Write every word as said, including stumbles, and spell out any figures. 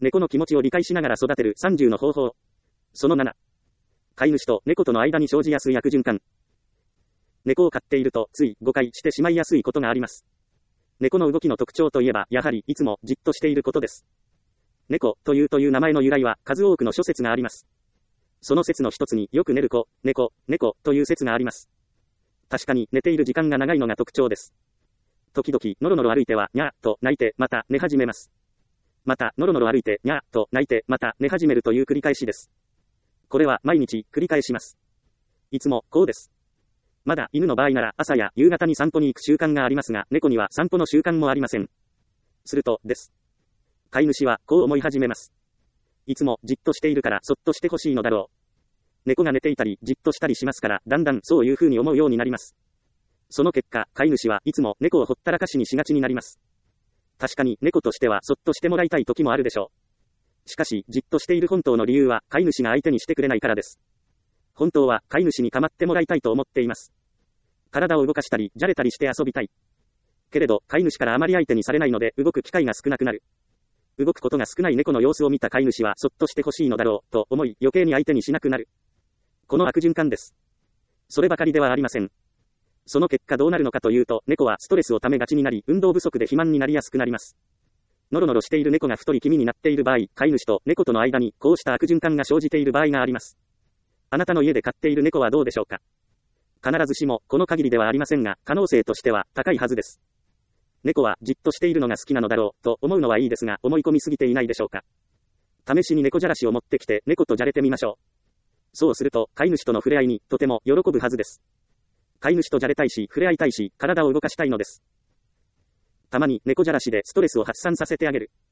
猫の気持ちを理解しながら育てるさんじゅうの方法。そのなな。飼い主と猫との間に生じやすい悪循環。猫を飼っていると、つい誤解してしまいやすいことがあります。猫の動きの特徴といえば、やはりいつもじっとしていることです。猫というという名前の由来は数多くの諸説があります。その説の一つによく寝る子、猫、猫という説があります。確かに寝ている時間が長いのが特徴です。時々ノロノロ歩いてはにゃーと鳴いてまた寝始めます。またノロノロ歩いてにゃーと鳴いてまた寝始めるという繰り返しです。これは毎日繰り返します。いつもこうです。まだ犬の場合なら朝や夕方に散歩に行く習慣がありますが、猫には散歩の習慣もありません。するとです。飼い主はこう思い始めます。いつもじっとしているからそっとしてほしいのだろう。猫が寝ていたりじっとしたりしますから、だんだんそういう風に思うようになります。その結果、飼い主はいつも猫をほったらかしにしがちになります。確かに猫としてはそっとしてもらいたい時もあるでしょう。しかし、じっとしている本当の理由は飼い主が相手にしてくれないからです。本当は飼い主に構ってもらいたいと思っています。体を動かしたり、じゃれたりして遊びたい。けれど、飼い主からあまり相手にされないので、動く機会が少なくなる。動くことが少ない猫の様子を見た飼い主は、そっとしてほしいのだろう、と思い、余計に相手にしなくなる。この悪循環です。そればかりではありません。その結果どうなるのかというと、猫はストレスをためがちになり、運動不足で肥満になりやすくなります。ノロノロしている猫が太り気味になっている場合、飼い主と猫との間に、こうした悪循環が生じている場合があります。あなたの家で飼っている猫はどうでしょうか。必ずしも、この限りではありませんが、可能性としては、高いはずです。猫は、じっとしているのが好きなのだろう、と思うのはいいですが、思い込みすぎていないでしょうか。試しに猫じゃらしを持ってきて、猫とじゃれてみましょう。そうすると、飼い主との触れ合いに、とても喜ぶはずです。飼い主とじゃれたいし、触れ合いたいし、体を動かしたいのです。たまに、猫じゃらしでストレスを発散させてあげる。